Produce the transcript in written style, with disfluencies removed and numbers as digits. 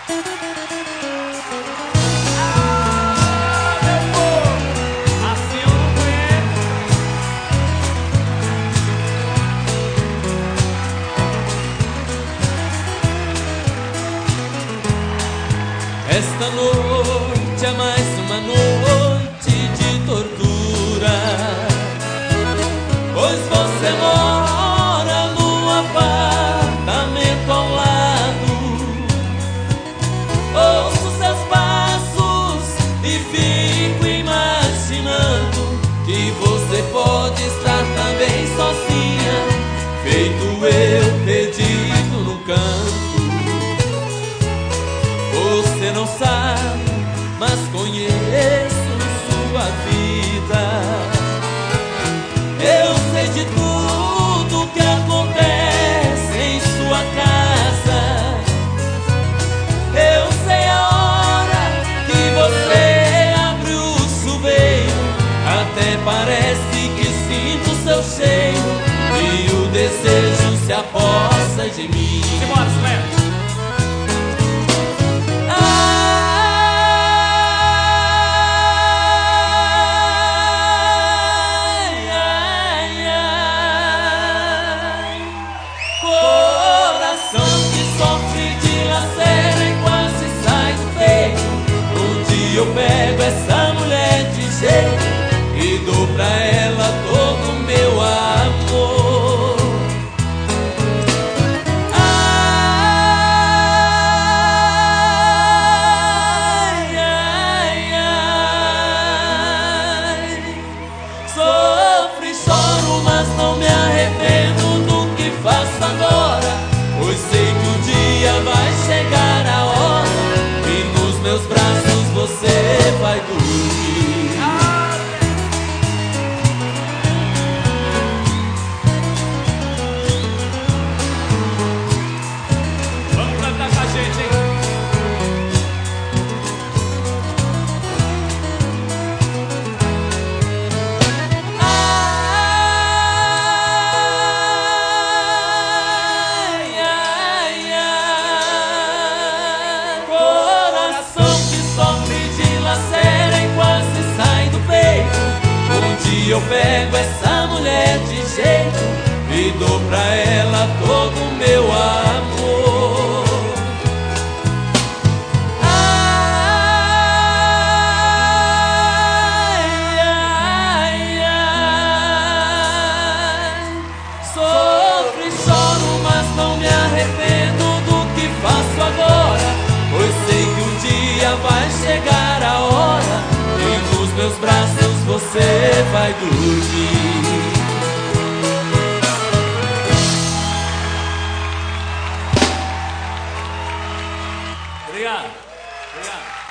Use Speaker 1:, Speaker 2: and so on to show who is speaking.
Speaker 1: Esta noite é mais uma noite de tortura, pois você mora num apartamento ao lado. Ouço seus passos e fico imaginando que você pode estar também sozinha, feito eu perdido no canto. Você não sabe, mas conheço sua vida. Eu sei de tudo que acontece em sua casa. Eu sei a hora que você abre o chuveiro. Até parece que sinto seu cheiro e o desejo se aposta de mim.
Speaker 2: Simbora, Silêncio!
Speaker 1: Coração que sofre de lacera e quase sai do peito. Um dia eu pego essa mulher de jeito e dou pra ela todo o meu amor. Ai, ai, ai. Sofro e choro, mas não me arrependo do que faço agora, pois sei que um dia vai chegar a hora e nos meus braços você vai dormir.
Speaker 2: Vamos cantar com a gente, hein? Eu pego essa mulher de jeito e dou pra ela todo o meu amor. Ai, ai, ai. Sofro e choro, mas não me arrependo do que faço agora, pois sei que um dia vai chegar a hora e nos meus braços você vai dormir. Obrigado. Obrigado.